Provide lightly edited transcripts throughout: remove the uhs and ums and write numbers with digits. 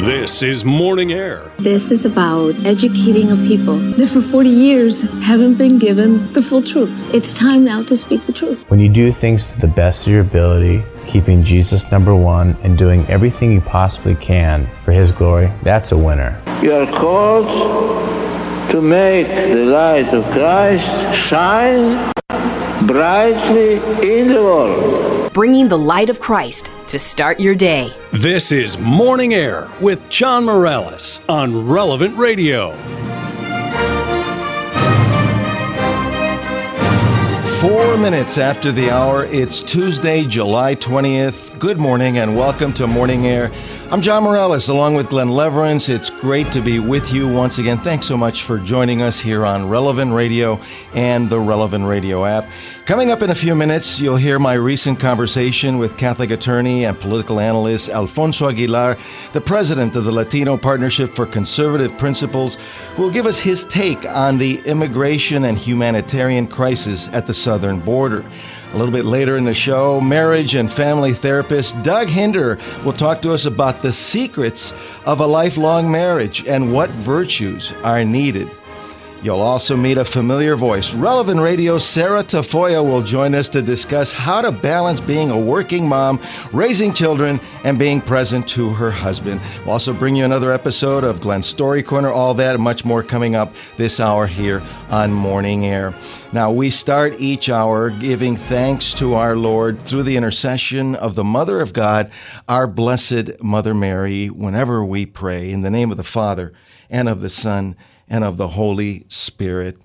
This is Morning Air. This is about educating a people that for 40 years haven't been given the full truth. It's time now to speak the truth. When you do things to the best of your ability, keeping Jesus number one and doing everything you possibly can for His glory, that's a winner. You are called to make the light of Christ shine brightly in the world. Bringing the light of Christ to start your day. This is Morning Air with John Morales on Relevant Radio. 4 minutes after the hour, it's Tuesday, July 20th. Good morning and welcome to Morning Air. I'm John Morales along with Glenn Leverance. It's great to be with you once again. Thanks so much for joining us here on Relevant Radio and the Relevant Radio app. Coming up in a few minutes, you'll hear my recent conversation with Catholic attorney and political analyst Alfonso Aguilar, the president of the Latino Partnership for Conservative Principles, who will give us his take on the immigration and humanitarian crisis at the southern border. A little bit later in the show, marriage and family therapist Doug Hinder will talk to us about the secrets of a lifelong marriage and what virtues are needed. You'll also meet a familiar voice. Relevant Radio Sarah Tafoya will join us to discuss how to balance being a working mom, raising children, and being present to her husband. We'll also bring you another episode of Glenn's Story Corner, all that and much more coming up this hour here on Morning Air. Now, we start each hour giving thanks to our Lord through the intercession of the Mother of God, our Blessed Mother Mary, whenever we pray in the name of the Father and of the Son and of the Holy Spirit.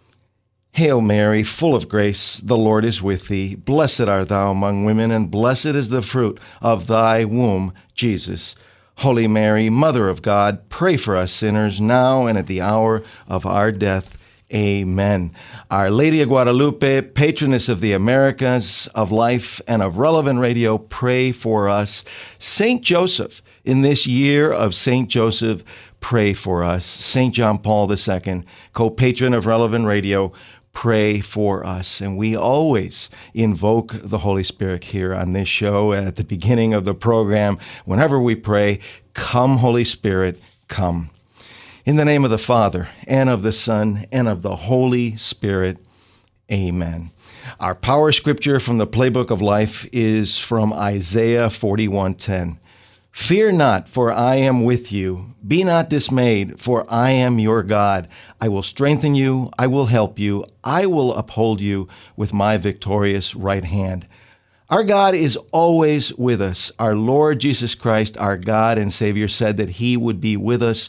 Hail Mary, full of grace, the Lord is with thee. Blessed art thou among women, and blessed is the fruit of thy womb, Jesus. Holy Mary, Mother of God, pray for us sinners, now and at the hour of our death. Amen. Our Lady of Guadalupe, patroness of the Americas, of life, and of Relevant Radio, pray for us. Saint Joseph, in this year of Saint Joseph, pray for us. St. John Paul II, co-patron of Relevant Radio, pray for us. And we always invoke the Holy Spirit here on this show at the beginning of the program. Whenever we pray, come, Holy Spirit, come. In the name of the Father, and of the Son, and of the Holy Spirit, amen. Our power scripture from the Playbook of Life is from Isaiah 41:10. Fear not, for I am with you. Be not dismayed, for I am your God. I will strengthen you. I will help you. I will uphold you with my victorious right hand. Our God is always with us. Our Lord Jesus Christ, our God and Savior, said that He would be with us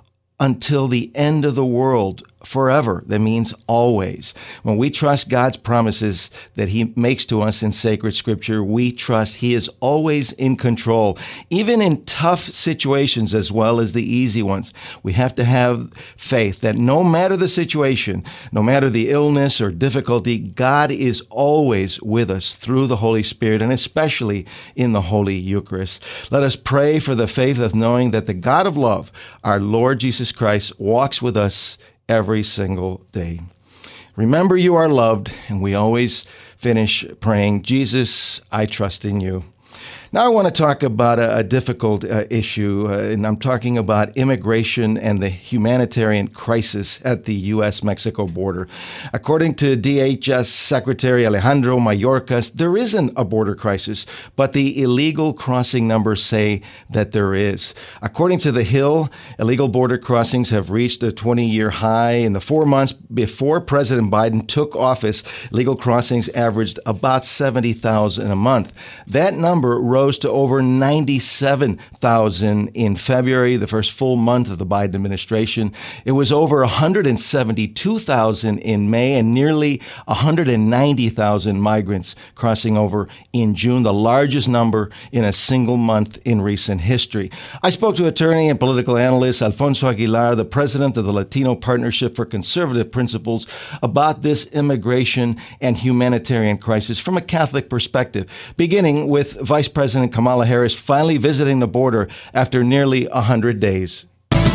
until the end of the world, forever. That means always. When we trust God's promises that He makes to us in sacred scripture, we trust He is always in control, even in tough situations as well as the easy ones. We have to have faith that no matter the situation, no matter the illness or difficulty, God is always with us through the Holy Spirit, and especially in the Holy Eucharist. Let us pray for the faith of knowing that the God of love, our Lord Jesus Christ, walks with us every single day. Remember, you are loved, and we always finish praying, Jesus, I trust in you. Now I want to talk about a difficult issue, and I'm talking about immigration and the humanitarian crisis at the U.S.-Mexico border. According to DHS Secretary Alejandro Mayorkas, there isn't a border crisis, but the illegal crossing numbers say that there is. According to The Hill, illegal border crossings have reached a 20-year high. In the 4 months before President Biden took office, illegal crossings averaged about 70,000 a month. That number rose to over 97,000 in February, the first full month of the Biden administration. It was over 172,000 in May, and nearly 190,000 migrants crossing over in June, the largest number in a single month in recent history. I spoke to attorney and political analyst Alfonso Aguilar, the president of the Latino Partnership for Conservative Principles, about this immigration and humanitarian crisis from a Catholic perspective, beginning with Vice President Kamala Harris finally visiting the border after nearly 100 days.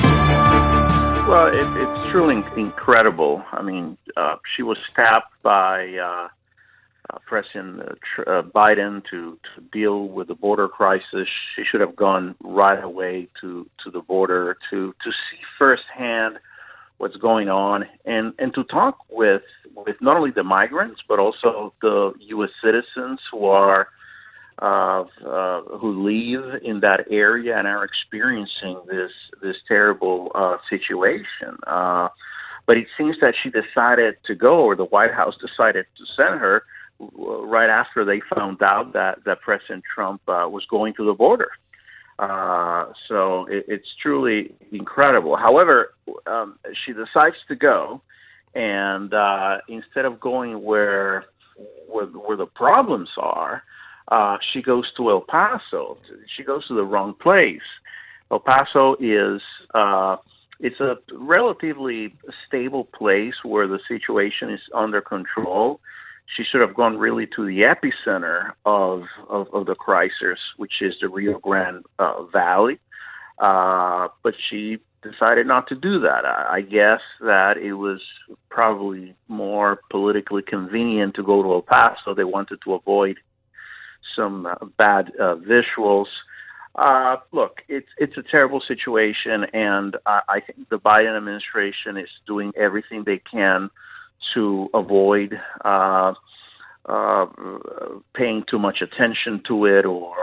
Well, it's truly incredible. I mean, she was tapped by President Biden to deal with the border crisis. She should have gone right away to the border to see firsthand what's going on and to talk with not only the migrants but also the U.S. citizens who are who live in that area and are experiencing this terrible situation. But it seems that she decided to go, or the White House decided to send her right after they found out that President Trump was going to the border. So it's truly incredible. However, she decides to go, and instead of going where the problems are, she goes to El Paso. She goes to the wrong place. El Paso is it's a relatively stable place where the situation is under control. She should have gone really to the epicenter of the crisis, which is the Rio Grande Valley. But she decided not to do that. I guess that it was probably more politically convenient to go to El Paso. They wanted to avoid some bad visuals. Look, it's a terrible situation, and I think the Biden administration is doing everything they can to avoid paying too much attention to it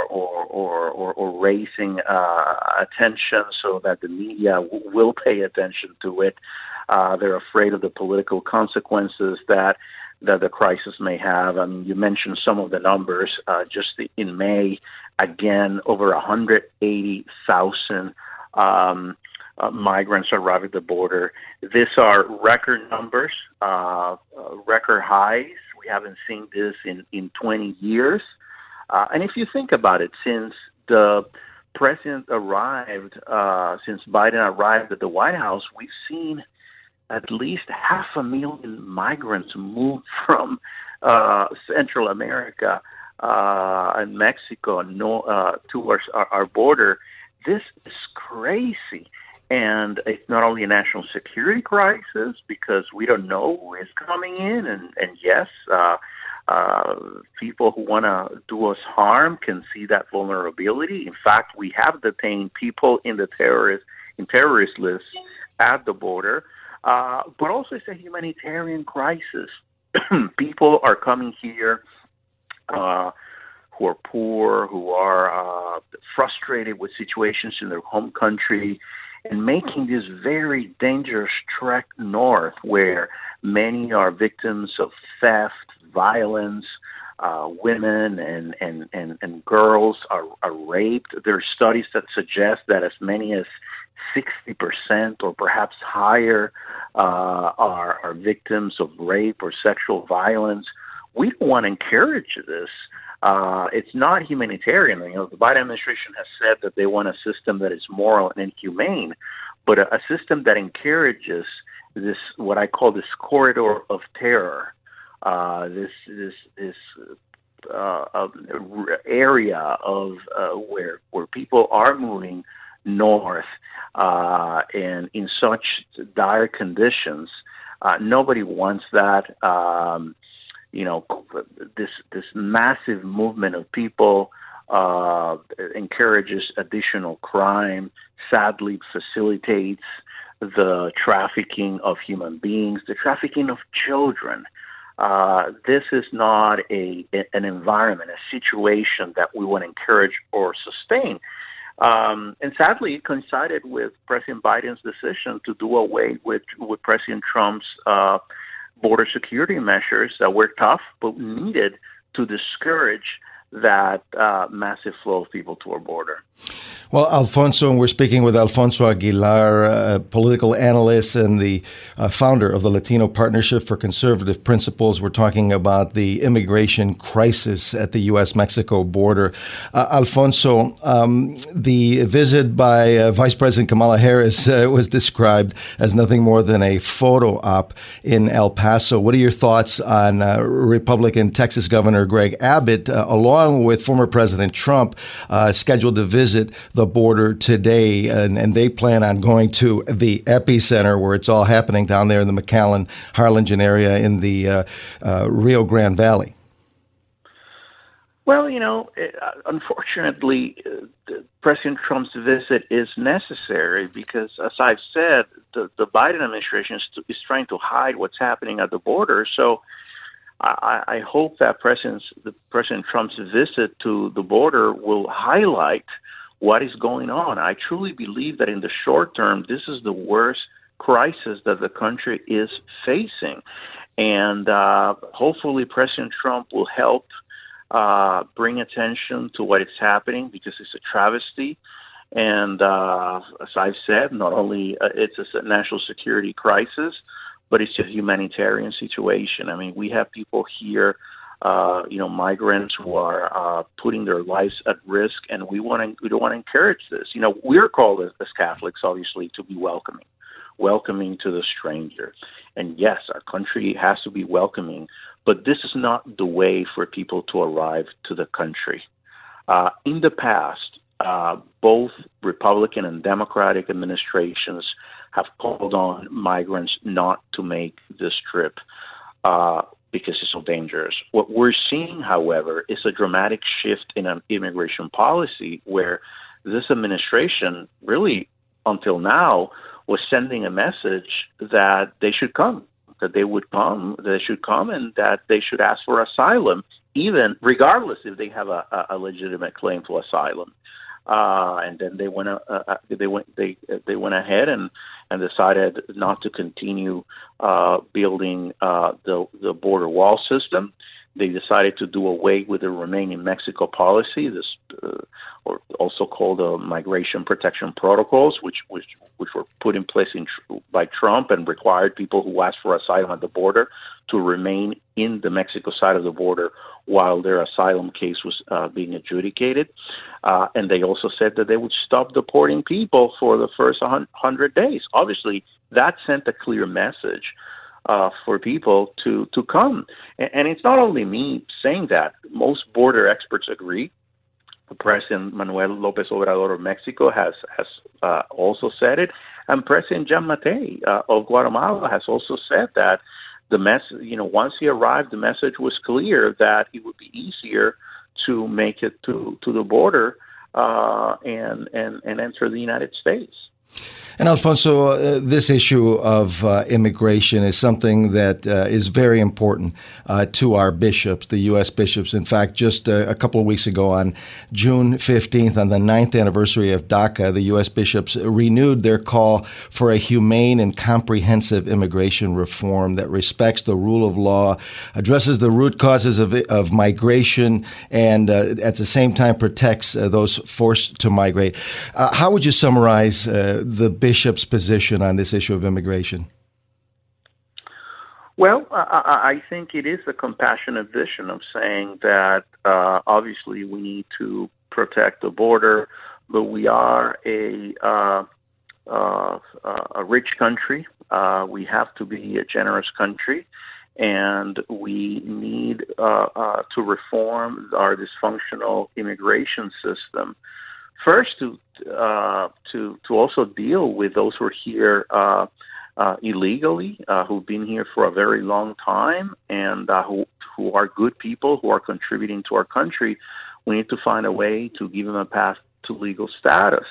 or raising attention so that the media will pay attention to it. They're afraid of the political consequences that the crisis may have. I mean, you mentioned some of the numbers. Just in May, again, over 180,000 migrants arrived at the border. These are record numbers, record highs. We haven't seen this in 20 years. And if you think about it, since the president arrived, since Biden arrived at the White House, we've seen at least 500,000 migrants move from Central America and Mexico towards our border. This is crazy. And it's not only a national security crisis because we don't know who is coming in. And yes, people who want to do us harm can see that vulnerability. In fact, we have detained people in terrorist lists at the border. But also it's a humanitarian crisis. People are coming here who are poor, who are frustrated with situations in their home country, and making this very dangerous trek north where many are victims of theft, violence, women and girls are raped. There are studies that suggest that as many as 60% or perhaps higher are victims of rape or sexual violence. We don't want to encourage this. It's not humanitarian. You know, the Biden administration has said that they want a system that is moral and humane, but a system that encourages this, what I call this corridor of terror, this area of where people are moving north and in such dire conditions. Nobody wants that. This massive movement of people encourages additional crime, sadly facilitates the trafficking of human beings, the trafficking of children. This is not an environment, a situation that we want to encourage or sustain. And sadly, it coincided with President Biden's decision to do away with President Trump's border security measures that were tough but needed to discourage that massive flow of people to our border. Well, Alfonso, and we're speaking with Alfonso Aguilar, a political analyst and the founder of the Latino Partnership for Conservative Principles. We're talking about the immigration crisis at the U.S.-Mexico border. Alfonso, the visit by Vice President Kamala Harris was described as nothing more than a photo op in El Paso. What are your thoughts on Republican Texas Governor Greg Abbott, along with former President Trump, scheduled to visit the border today, and they plan on going to the epicenter where it's all happening down there in the McAllen, Harlingen area in the Rio Grande Valley? Well, unfortunately, President Trump's visit is necessary because, as I've said, the Biden administration is trying to hide what's happening at the border. So I hope that President Trump's visit to the border will highlight what is going on. I truly believe that in the short term, this is the worst crisis that the country is facing. And hopefully President Trump will help bring attention to what is happening, because it's a travesty. And as I've said, not only it's a national security crisis, but it's a humanitarian situation. I mean, we have people here, migrants who are putting their lives at risk, and we don't want to encourage this. We're called as Catholics, obviously, to be welcoming to the stranger. And yes, our country has to be welcoming, but this is not the way for people to arrive to the country. In the past, both Republican and Democratic administrations have called on migrants not to make this trip because it's so dangerous. What we're seeing, however, is a dramatic shift in an immigration policy where this administration really, until now, was sending a message that they should come, and that they should ask for asylum, even regardless if they have a legitimate claim to asylum. And then they went ahead and decided not to continue building the border wall system. They decided to do away with the Remain in Mexico policy, or also called the Migration Protection Protocols, which were put in place by Trump and required people who asked for asylum at the border to remain in the Mexico side of the border while their asylum case was being adjudicated. And they also said that they would stop deporting people for the first 100 days. Obviously, that sent a clear message for people to come. And it's not only me saying that. Most border experts agree. President Manuel López Obrador of Mexico has also said it, and President Jan Matei of Guatemala has also said that the message, once he arrived, the message was clear that it would be easier to make it to the border and enter the United States. And Alfonso, this issue of immigration is something that is very important to our bishops, the U.S. bishops. In fact, just a couple of weeks ago on June 15th, on the 9th anniversary of DACA, the U.S. bishops renewed their call for a humane and comprehensive immigration reform that respects the rule of law, addresses the root causes of migration, and at the same time protects those forced to migrate. How would you summarize the bishop's position on this issue of immigration? Well, I think it is a compassionate vision of saying that obviously we need to protect the border, but we are a rich country. We have to be a generous country, and we need to reform our dysfunctional immigration system. First, to also deal with those who are here illegally, who've been here for a very long time, and who are good people, who are contributing to our country. We need to find a way to give them a path to legal status,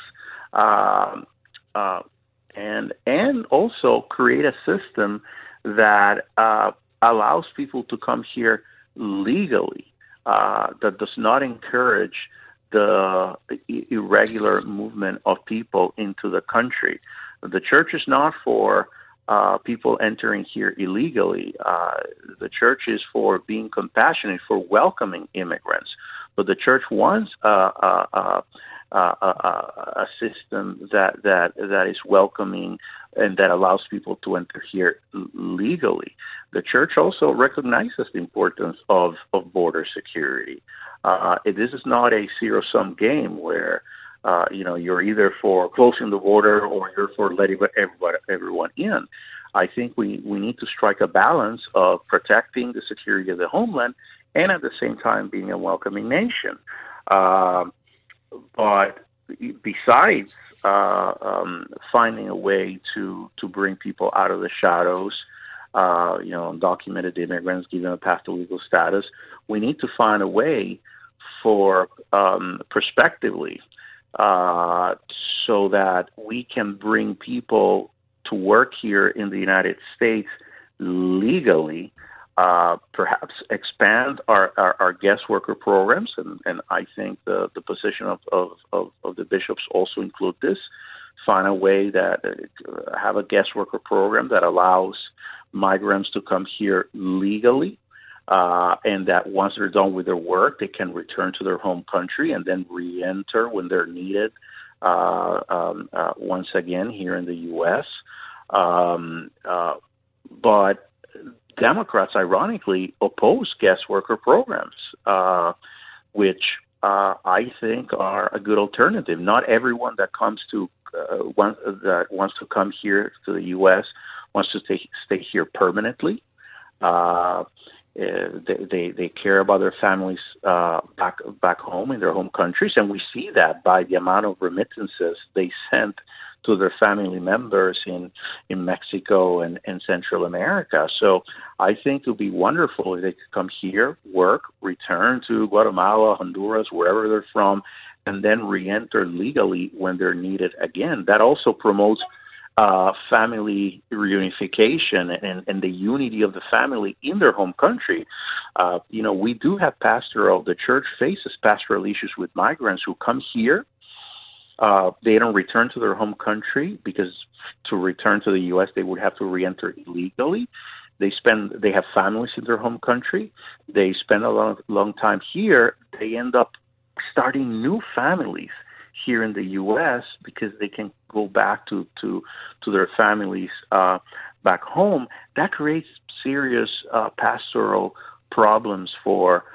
and also create a system that allows people to come here legally, that does not encourage the irregular movement of people into the country. The church is not for people entering here illegally. The church is for being compassionate, for welcoming immigrants. But the church wants a system that is welcoming and that allows people to enter here legally. The church also recognizes the importance of border security. This is not a zero-sum game where you're either for closing the border or you're for letting everyone in. I think we need to strike a balance of protecting the security of the homeland and at the same time being a welcoming nation. But besides finding a way to bring people out of the shadows, undocumented immigrants, give them a path to legal status, we need to find a way for prospectively, so that we can bring people to work here in the United States legally, perhaps expand our guest worker programs, and I think the position of the bishops also include this, find a way that have a guest worker program that allows migrants to come here legally, and that once they're done with their work, they can return to their home country and then re-enter when they're needed once again here in the U.S. But Democrats, ironically, oppose guest worker programs, which I think are a good alternative. Not everyone that comes to wants to come here to the U.S. wants to stay here permanently. They care about their families back home in their home countries, and we see that by the amount of remittances they send to their family members in Mexico and Central America. So I think it would be wonderful if they could come here, work, return to Guatemala, Honduras, wherever they're from, and then re-enter legally when they're needed again. That also promotes family reunification and the unity of the family in their home country. We do have the church faces pastoral issues with migrants who come here. They don't return to their home country because to return to the U.S. they would have to re-enter illegally. They have families in their home country. They spend a long time here. They end up starting new families here in the U.S. because they can go back to their families back home. That creates serious pastoral problems for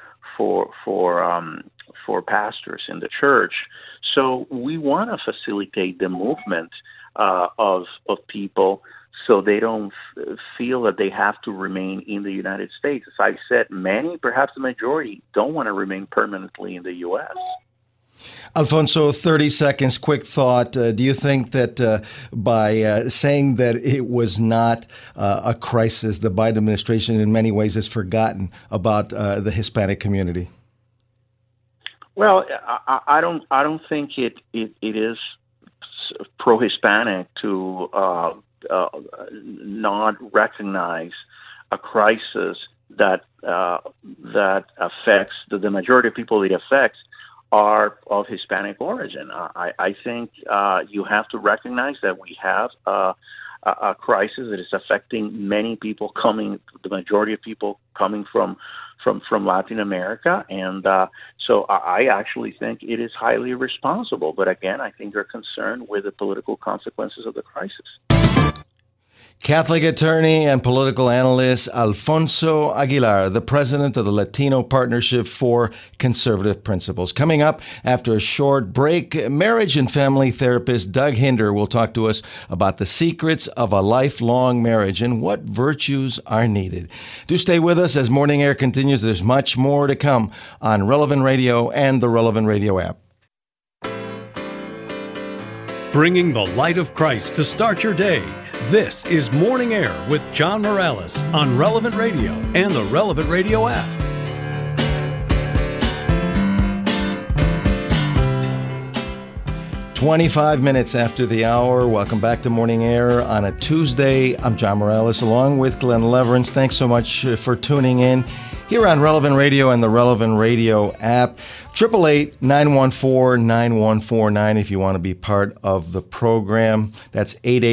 pastors in the church. So we want to facilitate the movement of people so they don't feel that they have to remain in the United States. As I said, many, perhaps the majority, don't want to remain permanently in the U.S. Alfonso, 30 seconds, quick thought. Do you think that by saying that it was not a crisis, the Biden administration in many ways has forgotten about the Hispanic community? Well, I don't think it is pro-Hispanic to not recognize a crisis that affects the majority of people it affects are of Hispanic origin. I think you have to recognize that we have a crisis that is affecting many people the majority of people coming from Latin America, and so I actually think it is highly irresponsible. But again, I think they're concerned with the political consequences of the crisis. Catholic attorney and political analyst Alfonso Aguilar, the president of the Latino Partnership for Conservative Principles. Coming up after a short break, marriage and family therapist Doug Hinder will talk to us about the secrets of a lifelong marriage and what virtues are needed. Do stay with us as Morning Air continues. There's much more to come on Relevant Radio and the Relevant Radio app. Bringing the light of Christ to start your day. This is Morning Air with John Morales on Relevant Radio and the Relevant Radio app. "25 minutes after the hour. Welcome back to Morning Air on a Tuesday. I'm John Morales along with Glenn Leverance. Thanks so much for tuning in here on Relevant Radio and the Relevant Radio app. 888-914-9149 if you want to be part of the program. That's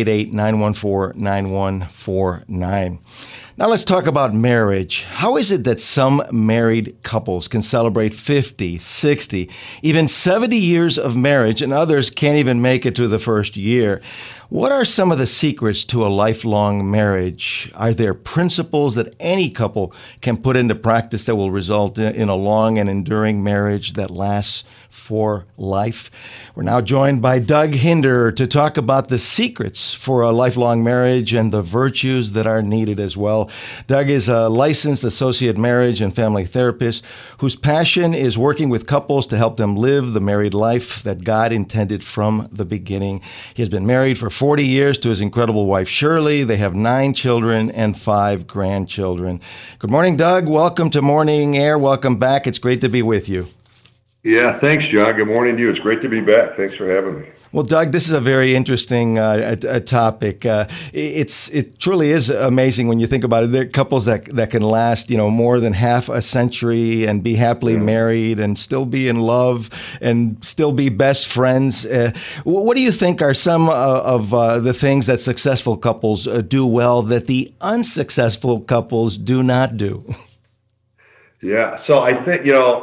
888-914-9149. Now let's talk about marriage. How is it that some married couples can celebrate 50, 60, even 70 years of marriage and others can't even make it to the first year? What are some of the secrets to a lifelong marriage? Are there principles that any couple can put into practice that will result in a long and enduring marriage that lasts for life? We're now joined by Doug Hinder to talk about the secrets for a lifelong marriage and the virtues that are needed as well. Doug is a licensed associate marriage and family therapist whose passion is working with couples to help them live the married life that God intended from the beginning. He has been married for 40 years to his incredible wife, Shirley. They have 9 children and 5 grandchildren. Good morning, Doug. Welcome to Morning Air. Welcome back. It's great to be with you. Yeah, thanks, John. Good morning to you. It's great to be back. Thanks for having me. Well, Doug, this is a very interesting topic. It truly is amazing when you think about it. There are couples that can last, more than half a century and be happily married and still be in love and still be best friends. What do you think are some of the things that successful couples do well that the unsuccessful couples do not do? Yeah, so I think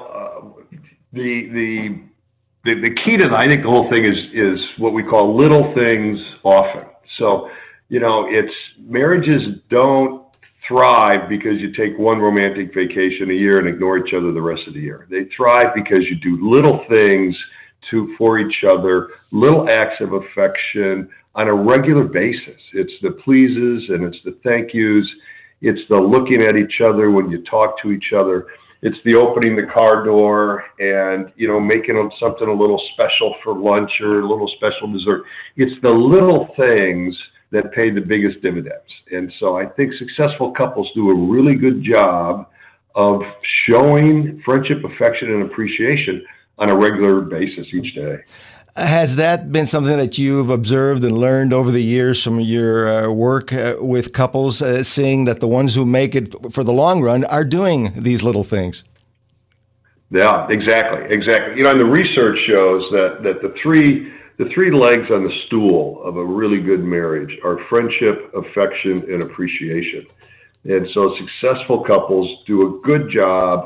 the key to I think the whole thing is what we call little things often. So, it's marriages don't thrive because you take one romantic vacation a year and ignore each other the rest of the year. They thrive because you do little things for each other, little acts of affection on a regular basis. It's the pleases and it's the thank yous. It's the looking at each other when you talk to each other. It's the opening the car door and, making something a little special for lunch or a little special dessert. It's the little things that pay the biggest dividends. And so I think successful couples do a really good job of showing friendship, affection, and appreciation on a regular basis each day. Has that been something that you've observed and learned over the years from your work with couples, seeing that the ones who make it for the long run are doing these little things? Yeah, exactly. And the research shows that the three legs on the stool of a really good marriage are friendship, affection, and appreciation. And so successful couples do a good job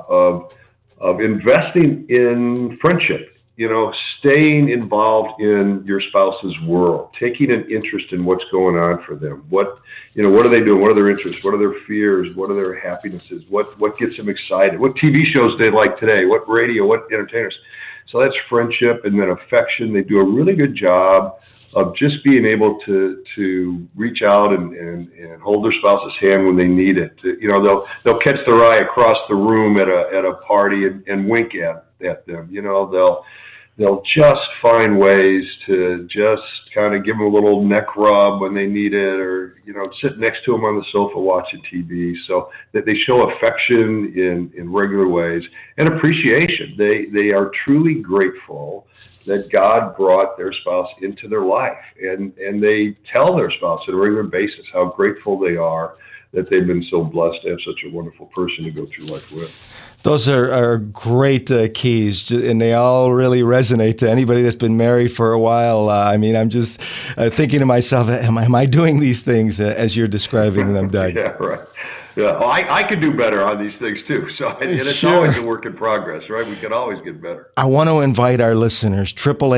of investing in friendship. Staying involved in your spouse's world, taking an interest in what's going on for them. What are they doing? What are their interests? What are their fears? What are their happinesses? What gets them excited? What TV shows they like today? What radio? What entertainers? So that's friendship, and then affection. They do a really good job of just being able to reach out and hold their spouse's hand when they need it. They'll catch their eye across the room at a party and wink at them. They'll just find ways to just kind of give them a little neck rub when they need it, or sit next to them on the sofa watching TV, so that they show affection in regular ways and appreciation. They are truly grateful that God brought their spouse into their life, and they tell their spouse on a regular basis how grateful they are that they've been so blessed to have such a wonderful person to go through life with. Those are great keys, and they all really resonate to anybody that's been married for a while. I'm just thinking to myself, am I doing these things as you're describing them, Doug? Yeah, right. Yeah, well, I could do better on these things too. So and it's always a work in progress, right? We can always get better. I want to invite our listeners,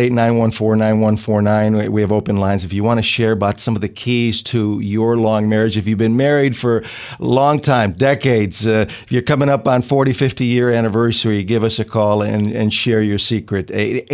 888-914-9149. We have open lines. If you want to share about some of the keys to your long marriage, if you've been married for a long time, decades, if you're coming up on 40, 50-year anniversary, give us a call and share your secret.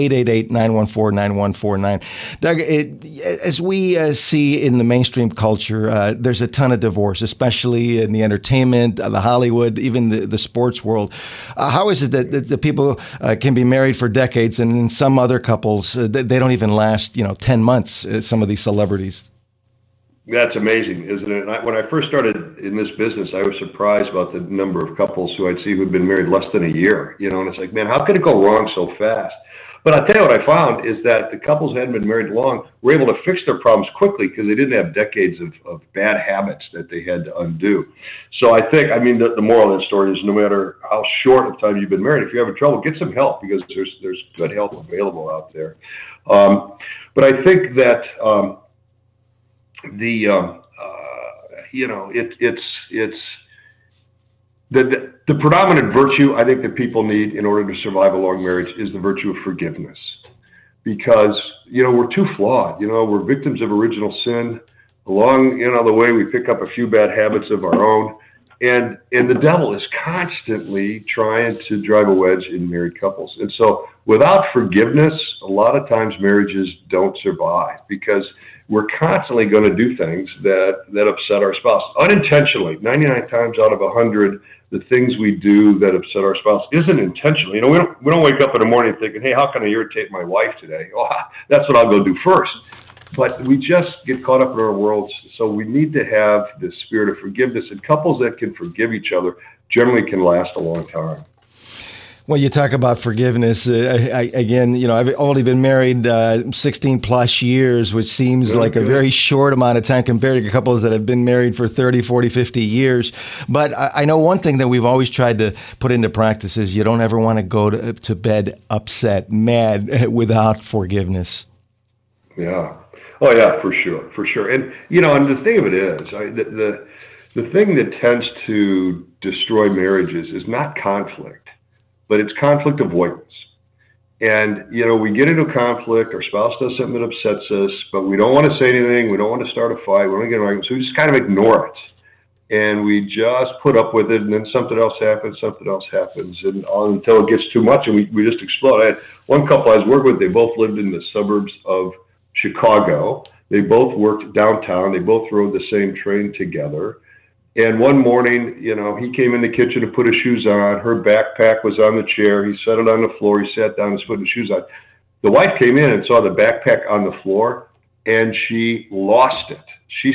888-914-9149. Doug, as we see in the mainstream culture, there's a ton of divorce, especially in the entertainment, the Hollywood, even the sports world. How is it that the people can be married for decades, and in some other couples, they don't even last, 10 months, some of these celebrities? That's amazing, isn't it? When I first started in this business, I was surprised about the number of couples who I'd see who'd been married less than a year, and it's like, man, how could it go wrong so fast? But I'll tell you what I found is that the couples who hadn't been married long were able to fix their problems quickly because they didn't have decades of bad habits that they had to undo. So I think, the moral of that story is no matter how short of time you've been married, if you're having trouble, get some help because there's good help available out there. But I think that the predominant virtue I think that people need in order to survive a long marriage is the virtue of forgiveness, because we're too flawed. We're victims of original sin. Along the way, we pick up a few bad habits of our own, and the devil is constantly trying to drive a wedge in married couples. And so, without forgiveness, a lot of times marriages don't survive because we're constantly going to do things that upset our spouse unintentionally. 99 times out of 100, the things we do that upset our spouse isn't intentional. We don't wake up in the morning thinking, hey, how can I irritate my wife today? Oh, that's what I'll go do first. But we just get caught up in our worlds. So we need to have the spirit of forgiveness, and couples that can forgive each other generally can last a long time. Well, you talk about forgiveness. Again, I've only been married 16 plus years, which seems like a very short amount of time compared to couples that have been married for 30, 40, 50 years. But I know one thing that we've always tried to put into practice is you don't ever want to go to bed upset, mad, without forgiveness. Yeah. Oh, yeah, for sure. And, and the thing of it is, the thing that tends to destroy marriages is not conflict, but it's conflict avoidance. And, we get into a conflict, our spouse does something that upsets us, but we don't want to say anything, we don't want to start a fight, we don't want to get an argument, so we just kind of ignore it. And we just put up with it, and then something else happens, and until it gets too much, and we just explode. I had one couple I was working with, they both lived in the suburbs of Chicago. They both worked downtown, they both rode the same train together. And one morning, he came in the kitchen to put his shoes on. Her backpack was on the chair. He set it on the floor. He sat down and put his shoes on. The wife came in and saw the backpack on the floor, and she lost it. She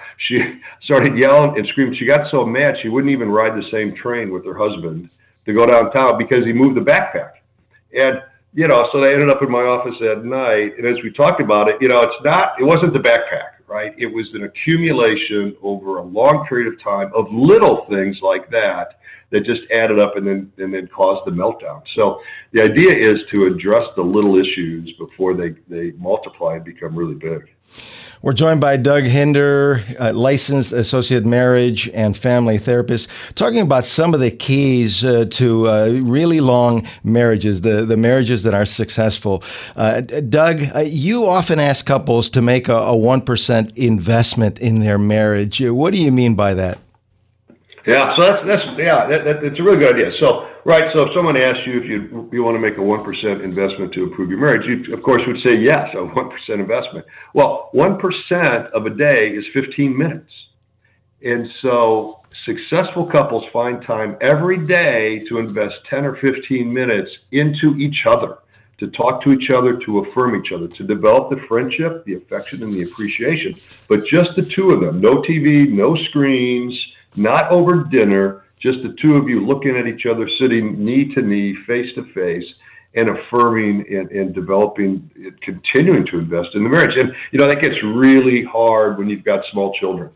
started yelling and screaming. She got so mad she wouldn't even ride the same train with her husband to go downtown because he moved the backpack. And so they ended up in my office that night. And as we talked about it, it wasn't the backpack. Right? It was an accumulation over a long period of time of little things like that just added up and then caused the meltdown. So the idea is to address the little issues before they multiply and become really big. We're joined by Doug Hinder, licensed associate marriage and family therapist, talking about some of the keys to really long marriages, the marriages that are successful. Doug, you often ask couples to make a 1% investment in their marriage. What do you mean by that? Yeah, so that's a really good idea. So if someone asks you if you want to make a 1% investment to improve your marriage, you of course would say yes, a 1% investment. Well, 1% of a day is 15 minutes. And so successful couples find time every day to invest 10 or 15 minutes into each other, to talk to each other, to affirm each other, to develop the friendship, the affection, and the appreciation. But just the two of them, no TV, no screens, not over dinner, just the two of you looking at each other, sitting knee to knee, face to face, and affirming and developing, continuing to invest in the marriage. And, that gets really hard when you've got small children.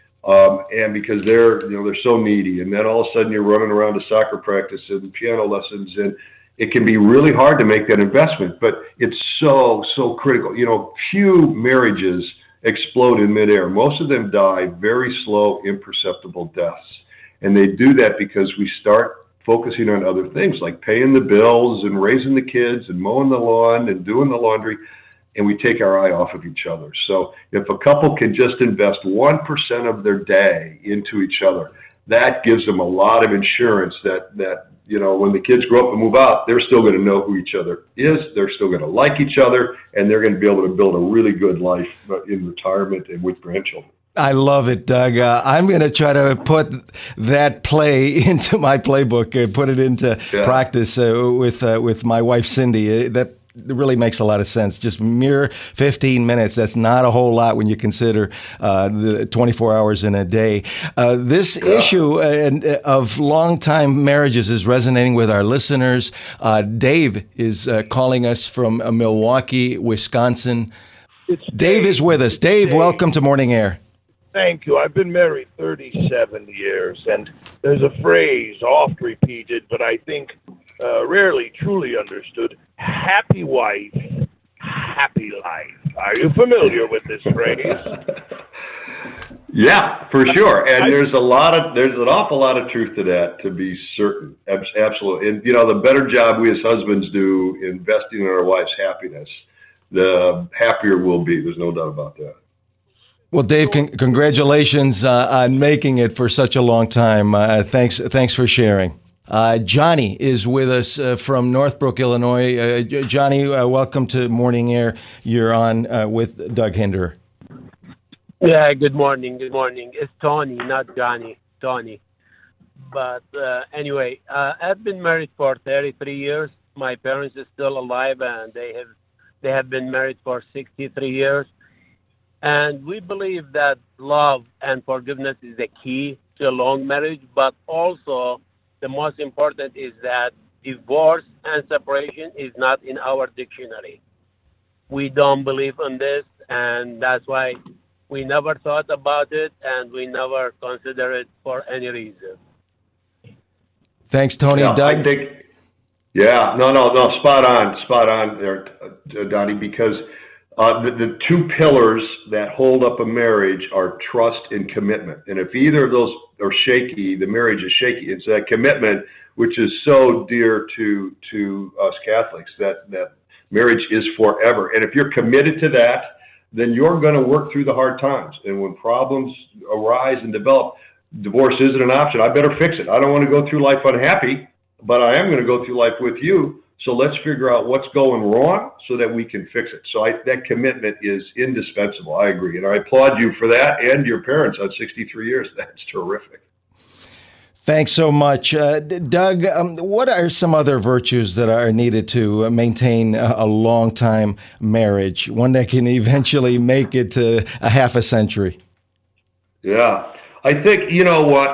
And because they're so needy. And then all of a sudden you're running around to soccer practice and piano lessons, and it can be really hard to make that investment, but it's so critical. Few marriages explode in midair. Most of them die very slow, imperceptible deaths. And they do that because we start focusing on other things like paying the bills and raising the kids and mowing the lawn and doing the laundry, and we take our eye off of each other. So if a couple can just invest 1% of their day into each other, that gives them a lot of insurance that when the kids grow up and move out, they're still going to know who each other is. They're still going to like each other, and they're going to be able to build a really good life in retirement and with grandchildren. I love it, Doug. I'm going to try to put that play into my playbook, put it into practice with my wife, Cindy. That really makes a lot of sense. Just mere 15 minutes. That's not a whole lot when you consider the 24 hours in a day. This issue of long-time marriages is resonating with our listeners. Dave is calling us from Milwaukee, Wisconsin. Dave is with us. Dave, welcome to Morning Air. Thank you. I've been married 37 years, and there's a phrase oft repeated, but I think rarely truly understood. Happy wife, happy life. Are you familiar with this phrase? Yeah, for sure. And there's an awful lot of truth to that, to be certain. Absolutely. And the better job we as husbands do investing in our wives' happiness, the happier we'll be. There's no doubt about that. Well, Dave, congratulations on making it for such a long time. Thanks for sharing. Johnny is with us from Northbrook, Illinois. Johnny, welcome to Morning Air. You're on with Doug Hinder. Yeah, good morning. It's Tony, not Johnny. Tony. But anyway, I've been married for 33 years. My parents are still alive, and they have been married for 63 years. And we believe that love and forgiveness is the key to a long marriage, but also the most important is that divorce and separation is not in our dictionary. We don't believe in this, and that's why we never thought about it, and we never consider it for any reason. Thanks, Tony. Yeah, Doug? I think, no, spot on there, Donnie, because the two pillars that hold up a marriage are trust and commitment. And if either of those are shaky, the marriage is shaky. It's that commitment, which is so dear to us Catholics, that marriage is forever. And if you're committed to that, then you're going to work through the hard times. And when problems arise and develop, divorce isn't an option. I better fix it. I don't want to go through life unhappy, but I am going to go through life with you. So let's figure out what's going wrong so that we can fix it. So that commitment is indispensable. I agree. And I applaud you for that and your parents on 63 years. That's terrific. Thanks so much. Doug, what are some other virtues that are needed to maintain a long-time marriage, one that can eventually make it to a half a century? Yeah. I think, you know what,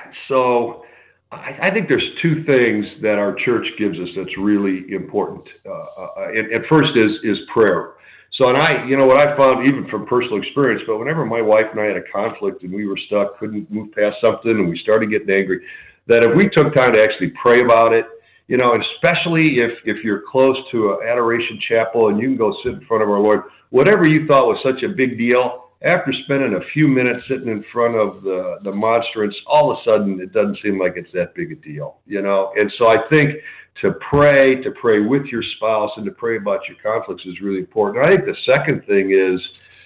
I think there's two things that our church gives us that's really important. And first is prayer. So, and what I found even from personal experience, but whenever my wife and I had a conflict and we were stuck, couldn't move past something, and we started getting angry, that if we took time to actually pray about it, and especially if you're close to an adoration chapel and you can go sit in front of our Lord, whatever you thought was such a big deal, after spending a few minutes sitting in front of the monstrance, all of a sudden it doesn't seem like it's that big a deal, And so I think to pray with your spouse and to pray about your conflicts is really important. I think the second thing is,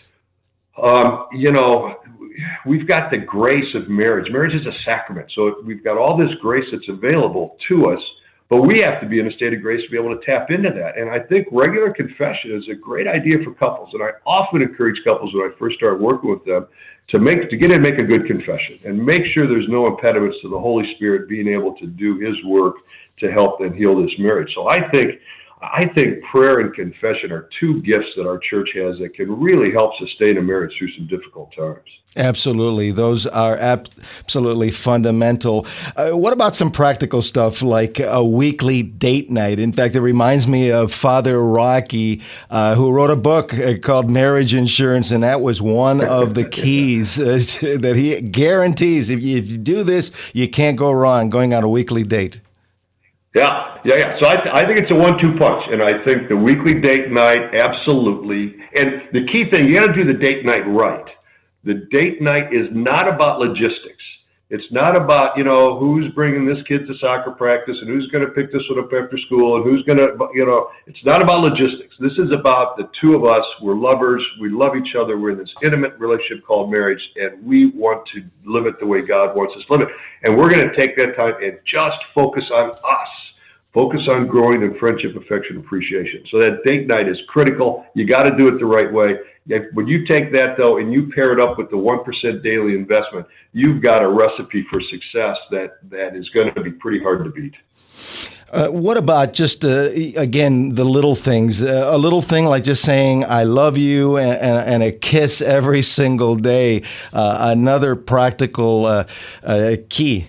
we've got the grace of marriage. Marriage is a sacrament. So we've got all this grace that's available to us, but we have to be in a state of grace to be able to tap into that. And I think regular confession is a great idea for couples. And I often encourage couples when I first start working with them to get in and make a good confession and make sure there's no impediments to the Holy Spirit being able to do His work to help and heal this marriage. So I think prayer and confession are two gifts that our church has that can really help sustain a marriage through some difficult times. Absolutely. Those are absolutely fundamental. What about some practical stuff like a weekly date night? In fact, it reminds me of Father Rocky, who wrote a book called Marriage Insurance, and that was one of the keys that he guarantees. If you do this, you can't go wrong going on a weekly date. Yeah. So I think it's a 1-2 punch, and I think the weekly date night, absolutely. And the key thing, you got to do the date night right. The date night is not about logistics. It's not about, who's bringing this kid to soccer practice and who's going to pick this one up after school and who's going to, it's not about logistics. This is about the two of us. We're lovers. We love each other. We're in this intimate relationship called marriage, and we want to live it the way God wants us to live it. And we're going to take that time and just focus on us. Focus on growing in friendship, affection, appreciation. So that date night is critical. You got to do it the right way. When you take that, though, and you pair it up with the 1% daily investment, you've got a recipe for success that is going to be pretty hard to beat. What about just, again, the little things? A little thing like just saying, I love you, and a kiss every single day. Another practical key.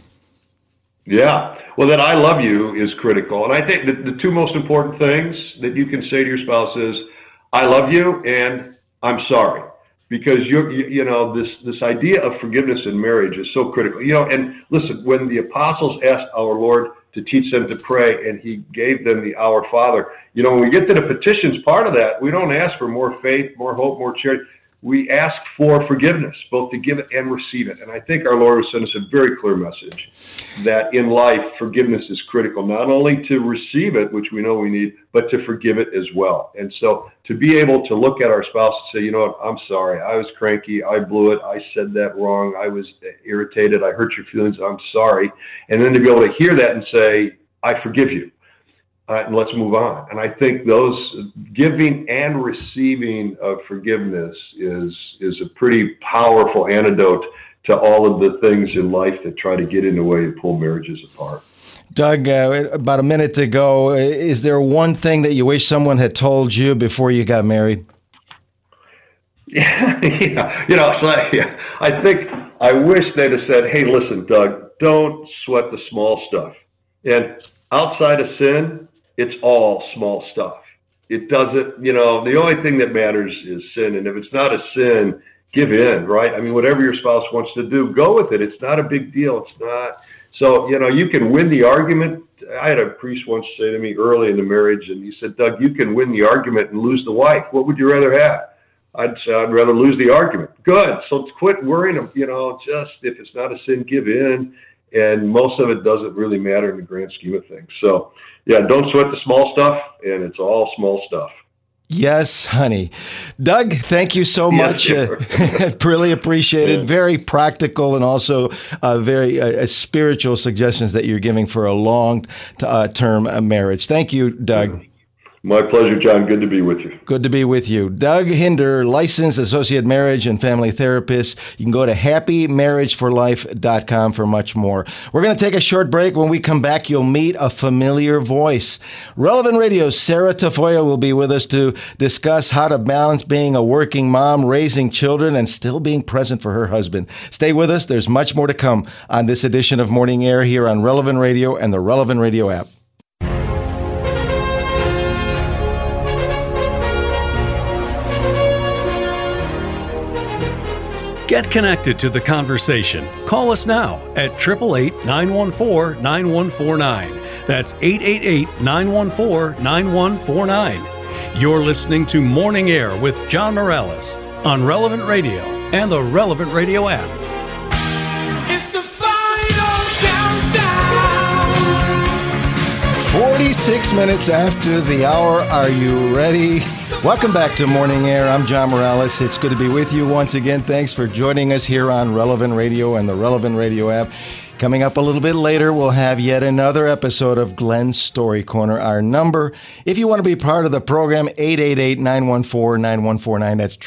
Yeah. Well, that I love you is critical. And I think that the two most important things that you can say to your spouse is, I love you and I'm sorry. Because this idea of forgiveness in marriage is so critical. And listen, when the apostles asked our Lord to teach them to pray and He gave them the Our Father, when we get to the petitions part of that, we don't ask for more faith, more hope, more charity. We ask for forgiveness, both to give it and receive it. And I think our Lord has sent us a very clear message that in life, forgiveness is critical, not only to receive it, which we know we need, but to forgive it as well. And so to be able to look at our spouse and say, you know what, I'm sorry, I was cranky, I blew it, I said that wrong, I was irritated, I hurt your feelings, I'm sorry. And then to be able to hear that and say, I forgive you. And let's move on. And I think those giving and receiving of forgiveness is a pretty powerful antidote to all of the things in life that try to get in the way and pull marriages apart. Doug, about a minute to go. Is there one thing that you wish someone had told you before you got married? I think I wish they'd have said, hey, listen, Doug, don't sweat the small stuff. And outside of sin, it's all small stuff. It doesn't, the only thing that matters is sin. And if it's not a sin, give in, right? I mean, whatever your spouse wants to do, go with it. It's not a big deal. It's not. So, you can win the argument. I had a priest once say to me early in the marriage, and he said, Doug, you can win the argument and lose the wife. What would you rather have? I'd say I'd rather lose the argument. Good. So quit worrying. Just if it's not a sin, give in. And most of it doesn't really matter in the grand scheme of things. So, don't sweat the small stuff, and it's all small stuff. Yes, honey. Doug, thank you so much. Really appreciate it. Very practical and also very spiritual suggestions that you're giving for a long-term marriage. Thank you, Doug. My pleasure, John. Good to be with you. Good to be with you. Doug Hinder, licensed associate marriage and family therapist. You can go to happymarriageforlife.com for much more. We're going to take a short break. When we come back, you'll meet a familiar voice. Relevant Radio's Sarah Tafoya will be with us to discuss how to balance being a working mom, raising children, and still being present for her husband. Stay with us. There's much more to come on this edition of Morning Air here on Relevant Radio and the Relevant Radio app. Get connected to the conversation. Call us now at 888-914-9149. That's 888-914-9149. You're listening to Morning Air with John Morales on Relevant Radio and the Relevant Radio app. It's the final countdown. 46 minutes after the hour. Are you ready? Welcome back to Morning Air. I'm John Morales. It's good to be with you once again. Thanks for joining us here on Relevant Radio and the Relevant Radio app. Coming up a little bit later, we'll have yet another episode of Glenn's Story Corner. Our number, if you want to be part of the program, 888-914-9149. That's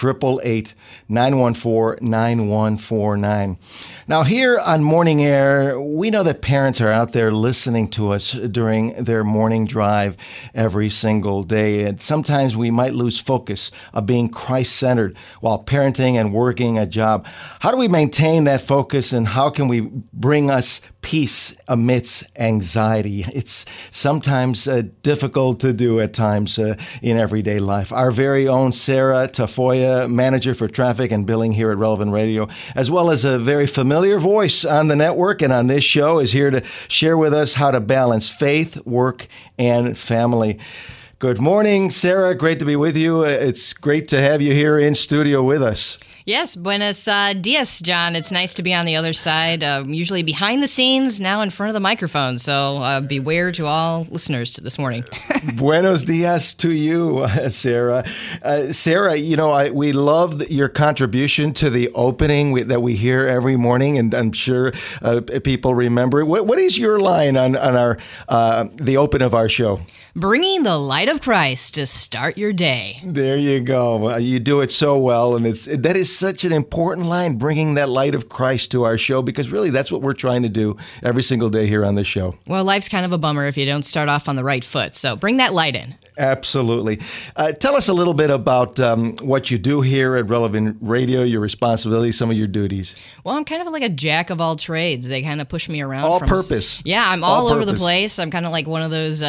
888-914-9149. Now, here on Morning Air, we know that parents are out there listening to us during their morning drive every single day. And sometimes we might lose focus of being Christ-centered while parenting and working a job. How do we maintain that focus, and how can we bring us peace amidst anxiety? It's sometimes difficult to do at times in everyday life. Our very own Sarah Tafoya, manager for traffic and billing here at Relevant Radio, as well as a very familiar voice on the network and on this show, is here to share with us how to balance faith, work, and family. Good morning, Sarah. Great to be with you. It's great to have you here in studio with us. Yes, buenos dias, John. It's nice to be on the other side, usually behind the scenes, now in front of the microphone. So beware to all listeners to this morning. Buenos dias to you, Sarah. Sarah, we love your contribution to the opening that we hear every morning, and I'm sure people remember. What is your line on our the open of our show? Bringing the light of Christ to start your day. There you go. You do it so well, and that is such an important line, bringing that light of Christ to our show, because really that's what we're trying to do every single day here on this show. Well, life's kind of a bummer if you don't start off on the right foot, so bring that light in. Absolutely. Tell us a little bit about what you do here at Relevant Radio, your responsibilities, some of your duties. Well, I'm kind of like a jack of all trades. They kind of push me around. All purpose. Yeah, I'm all over the place. I'm kind of like one of those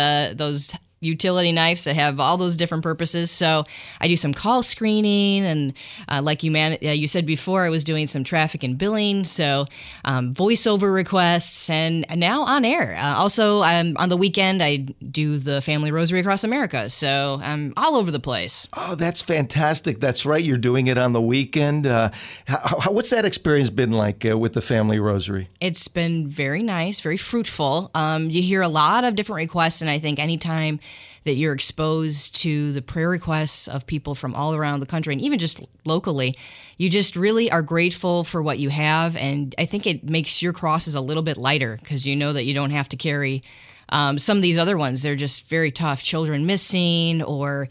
utility knives that have all those different purposes. So I do some call screening, and like you said before, I was doing some traffic and billing, so voiceover requests, and now on air. Also, on the weekend, I do the Family Rosary Across America, so I'm all over the place. Oh, that's fantastic. That's right. You're doing it on the weekend. What's that experience been like with the Family Rosary? It's been very nice, very fruitful. You hear a lot of different requests, and I think anytime that you're exposed to the prayer requests of people from all around the country, and even just locally, you just really are grateful for what you have. And I think it makes your crosses a little bit lighter, because you know that you don't have to carry some of these other ones. They're just very tough. Children missing, or,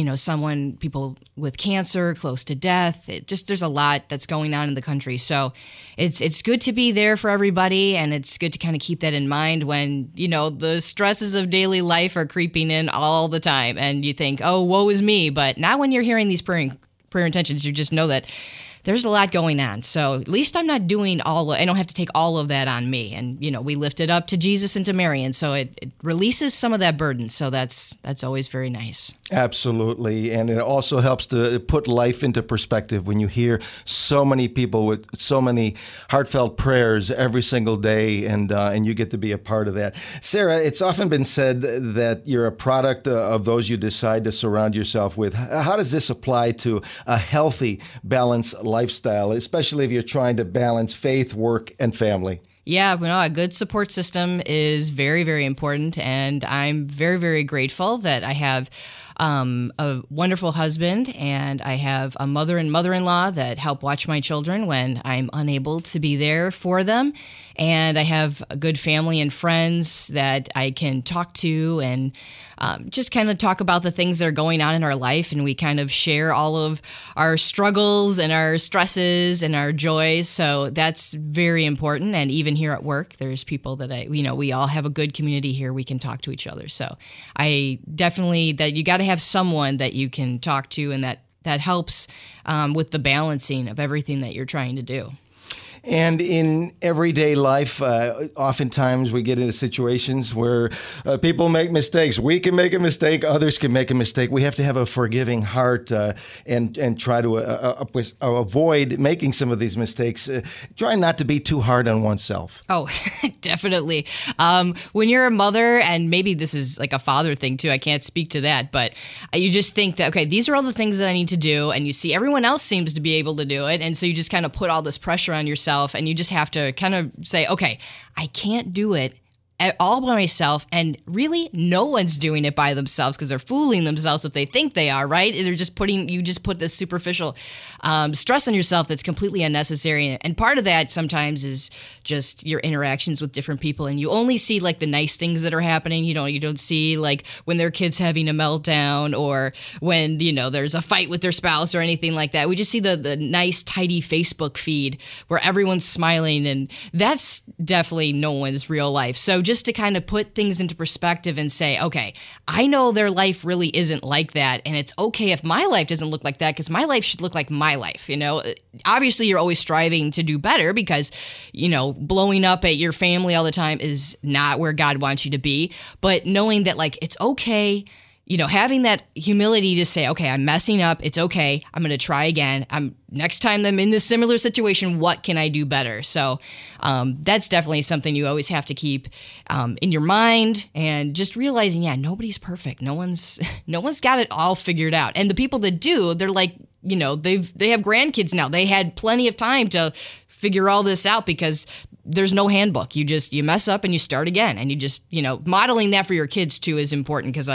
people with cancer, close to death. There's a lot that's going on in the country. So it's good to be there for everybody, and it's good to kind of keep that in mind when, the stresses of daily life are creeping in all the time, and you think, oh, woe is me. But now when you're hearing these prayer intentions, you just know that there's a lot going on. So at least I'm not doing I don't have to take all of that on me. And, we lift it up to Jesus and to Mary. And so it releases some of that burden. So that's always very nice. Absolutely. And it also helps to put life into perspective when you hear so many people with so many heartfelt prayers every single day, and you get to be a part of that. Sarah, it's often been said that you're a product of those you decide to surround yourself with. How does this apply to a healthy, balanced lifestyle, especially if you're trying to balance faith, work, and family? Yeah, a good support system is very, very important, and I'm very, very grateful that I have a wonderful husband, and I have a mother and mother-in-law that help watch my children when I'm unable to be there for them. And I have a good family and friends that I can talk to and just kind of talk about the things that are going on in our life. And we kind of share all of our struggles and our stresses and our joys. So that's very important. And even here at work, there's people that we all have a good community here. We can talk to each other. So I definitely, that you got to have someone that you can talk to, and that helps with the balancing of everything that you're trying to do. And in everyday life, oftentimes we get into situations where people make mistakes. We can make a mistake. Others can make a mistake. We have to have a forgiving heart and try to avoid making some of these mistakes. Try not to be too hard on oneself. Oh, definitely. When you're a mother, and maybe this is like a father thing too, I can't speak to that, but you just think that, okay, these are all the things that I need to do, and you see everyone else seems to be able to do it, and so you just kind of put all this pressure on yourself. And you just have to kind of say, okay, I can't do it all by myself, and really no one's doing it by themselves, because they're fooling themselves if they think they are, right? They're just you put this superficial stress on yourself that's completely unnecessary. And part of that sometimes is just your interactions with different people, and you only see like the nice things that are happening. You don't see like when their kid's having a meltdown, or when there's a fight with their spouse or anything like that. We just see the nice tidy Facebook feed where everyone's smiling, and that's definitely no one's real life. So just to kind of put things into perspective and say, okay, I know their life really isn't like that, and it's okay if my life doesn't look like that, because my life should look like my life. Obviously you're always striving to do better, because blowing up at your family all the time is not where God wants you to be. But knowing that like it's okay, having that humility to say, okay, I'm messing up. It's okay. I'm going to try again. Next time I'm in this similar situation, what can I do better? So that's definitely something you always have to keep in your mind, and just realizing, nobody's perfect. No one's got it all figured out. And the people that do, they're like, they have grandkids now. They had plenty of time to figure all this out, because there's no handbook. You mess up and you start again. And you just, modeling that for your kids too is important, because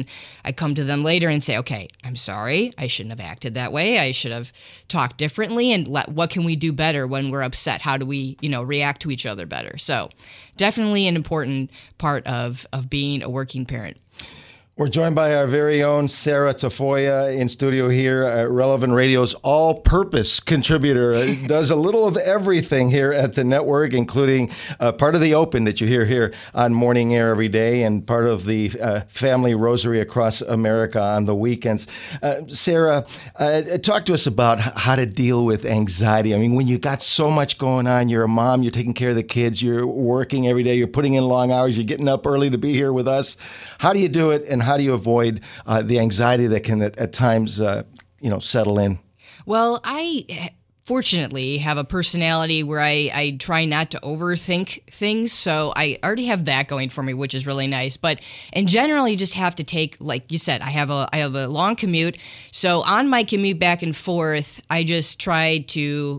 I come to them later and say, okay, I'm sorry. I shouldn't have acted that way. I should have talked differently. And what can we do better when we're upset? How do we, react to each other better? So definitely an important part of being a working parent. We're joined by our very own Sarah Tafoya in studio here at Relevant Radio's all-purpose contributor. Does a little of everything here at the network, including part of the Open that you hear here on Morning Air every day, and part of the Family Rosary across America on the weekends. Sarah, talk to us about how to deal with anxiety. I mean, when you got so much going on, you're a mom, you're taking care of the kids, you're working every day, you're putting in long hours, you're getting up early to be here with us. How do you do it, and how do you avoid the anxiety that can at times, settle in? Well, I fortunately have a personality where I try not to overthink things. So I already have that going for me, which is really nice. But in general, you just have to take, like you said, I have a long commute. So on my commute back and forth, I just try to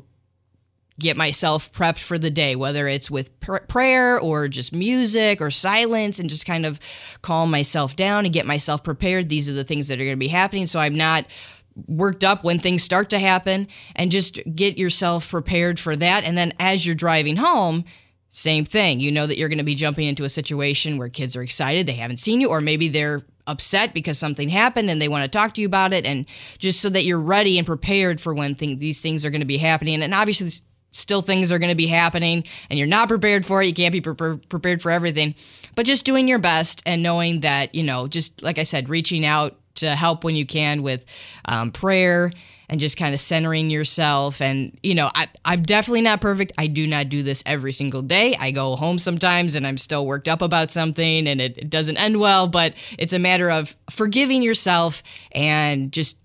get myself prepped for the day, whether it's with prayer or just music or silence, and just kind of calm myself down and get myself prepared. These are the things that are going to be happening, so I'm not worked up when things start to happen, and just get yourself prepared for that. And then as you're driving home, same thing. You know that you're going to be jumping into a situation where kids are excited, they haven't seen you, or maybe they're upset because something happened and they want to talk to you about it, and just so that you're ready and prepared for when these things are going to be happening. And obviously still things are going to be happening, and you're not prepared for it. You can't be prepared for everything, but just doing your best, and knowing that, just like I said, reaching out to help when you can with prayer and just kind of centering yourself. And, I'm definitely not perfect. I do not do this every single day. I go home sometimes and I'm still worked up about something and it doesn't end well, but it's a matter of forgiving yourself and just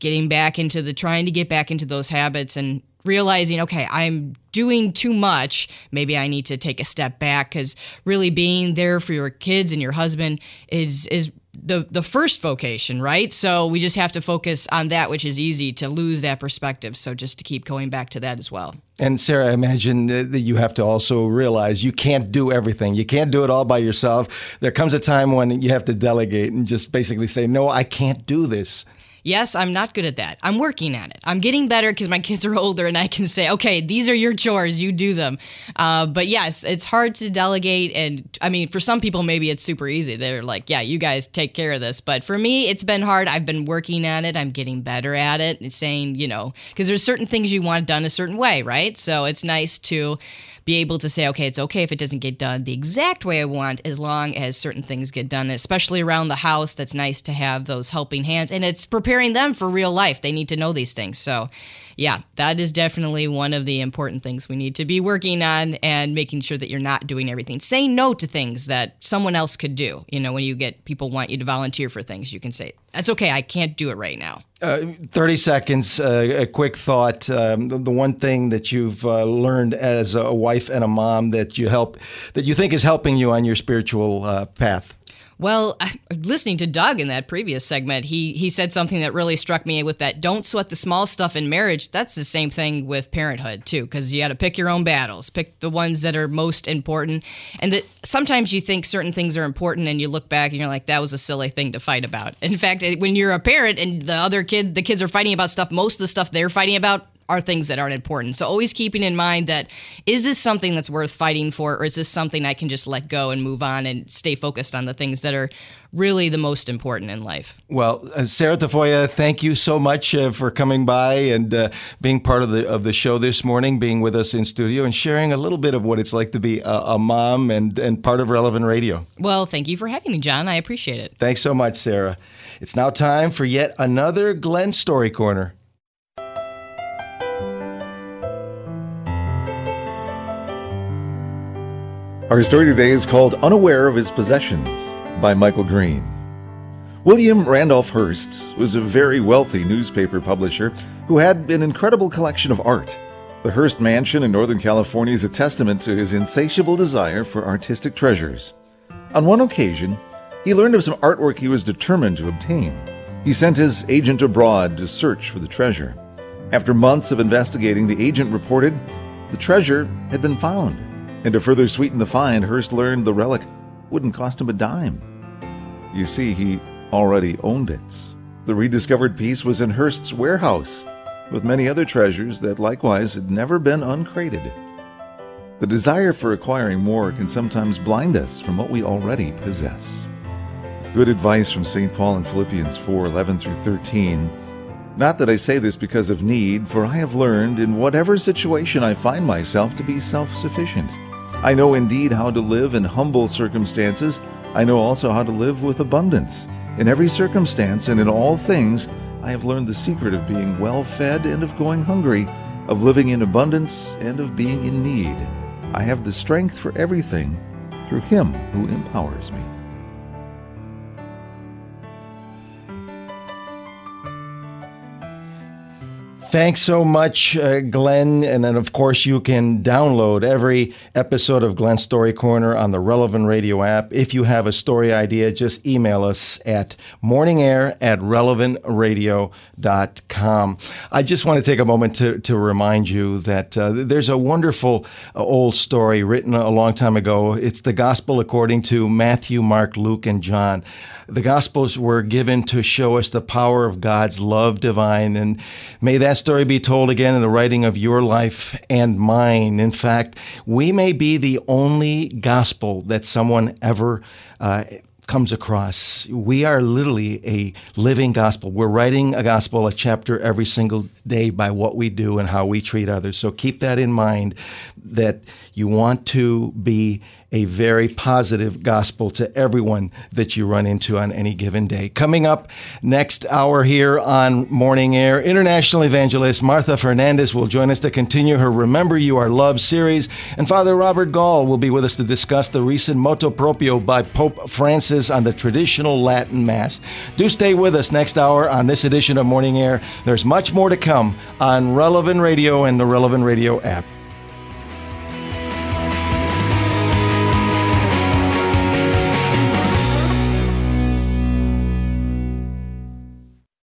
trying to get back into those habits and realizing, okay, I'm doing too much. Maybe I need to take a step back, because really being there for your kids and your husband is the first vocation, right? So we just have to focus on that, which is easy to lose that perspective. So just to keep going back to that as well. And Sarah, I imagine that you have to also realize you can't do everything. You can't do it all by yourself. There comes a time when you have to delegate and just basically say, no, I can't do this. Yes, I'm not good at that. I'm working at it. I'm getting better because my kids are older and I can say, okay, these are your chores, you do them. But yes, it's hard to delegate. And I mean, for some people, maybe it's super easy. They're like, yeah, you guys take care of this. But for me, it's been hard. I've been working at it. I'm getting better at it. It's saying, because there's certain things you want done a certain way, right? So it's nice to be able to say, okay, it's okay if it doesn't get done the exact way I want, as long as certain things get done, especially around the house. That's nice to have those helping hands, and it's preparing them for real life. They need to know these things. So yeah, that is definitely one of the important things we need to be working on, and making sure that you're not doing everything. Say no to things that someone else could do. When you get people want you to volunteer for things, you can say, that's okay, I can't do it right now. 30 seconds, a quick thought. The one thing that you've learned as a wife and a mom that you think is helping you on your spiritual path. Well, listening to Doug in that previous segment, he said something that really struck me with that don't sweat the small stuff in marriage. That's the same thing with parenthood, too, because you got to pick your own battles, pick the ones that are most important. And that sometimes you think certain things are important and you look back and you're like, that was a silly thing to fight about. In fact, when you're a parent and the kids are fighting about stuff, most of the stuff they're fighting about are things that aren't important. So always keeping in mind that, is this something that's worth fighting for, or is this something I can just let go and move on and stay focused on the things that are really the most important in life? Well, Sarah Tafoya, thank you so much for coming by and being part of the show this morning, being with us in studio and sharing a little bit of what it's like to be a mom and part of Relevant Radio. Well, thank you for having me, John. I appreciate it. Thanks so much, Sarah. It's now time for yet another Glenn Story Corner. Our story today is called Unaware of His Possessions by Michael Green. William Randolph Hearst was a very wealthy newspaper publisher who had an incredible collection of art. The Hearst Mansion in Northern California is a testament to his insatiable desire for artistic treasures. On one occasion, he learned of some artwork he was determined to obtain. He sent his agent abroad to search for the treasure. After months of investigating, the agent reported the treasure had been found. And to further sweeten the find, Hearst learned the relic wouldn't cost him a dime. You see, he already owned it. The rediscovered piece was in Hearst's warehouse, with many other treasures that likewise had never been uncrated. The desire for acquiring more can sometimes blind us from what we already possess. Good advice from St. Paul in Philippians 4:11-13. Not that I say this because of need, for I have learned in whatever situation I find myself to be self-sufficient. I know indeed how to live in humble circumstances. I know also how to live with abundance. In every circumstance and in all things, I have learned the secret of being well-fed and of going hungry, of living in abundance and of being in need. I have the strength for everything through Him who empowers me. Thanks so much, Glenn. And then, of course, you can download every episode of Glenn Story Corner on the Relevant Radio app. If you have a story idea, just email us at morningair@relevantradio.com. I just want to take a moment to remind you that there's a wonderful old story written a long time ago. It's the Gospel according to Matthew, Mark, Luke, and John. The Gospels were given to show us the power of God's love divine, and may that story be told again in the writing of your life and mine. In fact, we may be the only gospel that someone ever comes across. We are literally a living gospel. We're writing a gospel, a chapter every single day by what we do and how we treat others. So keep that in mind, that you want to be a very positive gospel to everyone that you run into on any given day. Coming up next hour here on Morning Air, international evangelist Martha Fernandez will join us to continue her Remember You Are Loved series, and Father Robert Gall will be with us to discuss the recent motu proprio by Pope Francis on the traditional Latin Mass. Do stay with us next hour on this edition of Morning Air. There's much more to come on Relevant Radio and the Relevant Radio app.